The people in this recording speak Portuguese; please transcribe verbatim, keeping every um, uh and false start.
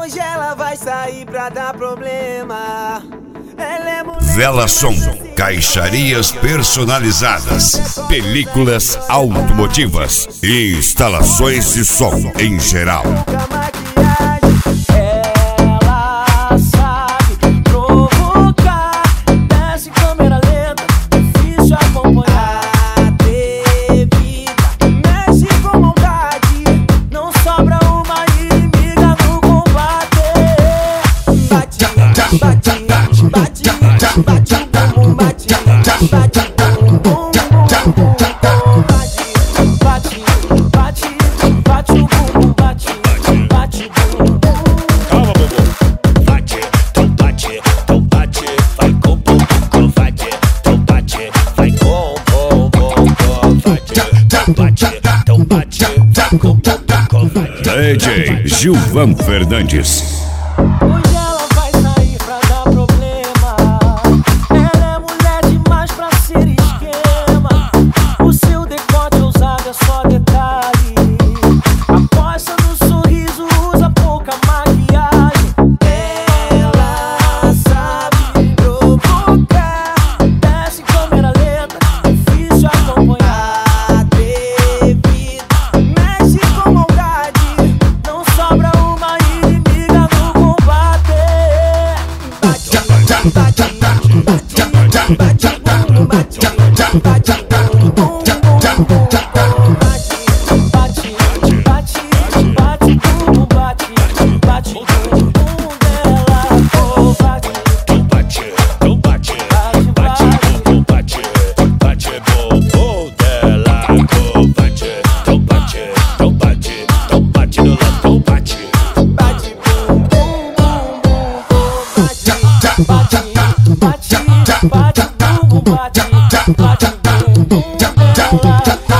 Hoje ela vai sair pra dar problema. Ela é mulher. Vela Som, caixarias personalizadas, películas automotivas e instalações de som em geral. Ela sabe provocar, desce em câmera lenta, difícil acompanhar. Atrevida, mexe com maldade, não sobra uma inimiga no combate. Bate, bate, bate, bate, bate, bum, bate, bate, bum, bum, bum, bate, bate, bate, bate, o bum, bate, bate, bum, bum. Calma, bobo. Bate, então bate, então bate, vai com bumbum, bate, então bate, vai com bumbum, bate, então bate, então bate, vai com bumbum, bate. D J Gilvan Fernandes. Hoje ela vai sair pra dar problema. Ela é mulher demais pra ser esquema. O seu decote ousado é só detalhe. Aposta no sorriso, usa pouca maquiagem. Ela sabe provocar, desce em câmera lenta, difícil acompanhar. Atrevida, mexe com maldade, não sobra uma inimiga no combate. Bate, bate, bate, bate, bate, bum, bate, bate, bum, bum, bum, bate, bate, bate, bate, bum, bate, bate, bum, bum dela. Oh, bate, Então bate, então bate, bate, bumbum, bate, bate, bumbum dela. Oh, bate, então bate, então bate, então bate no lado, bate. bate, bum, bum, bum, bum, bate, bate, bate, bate, bum, bate, bate, bum, bum dela.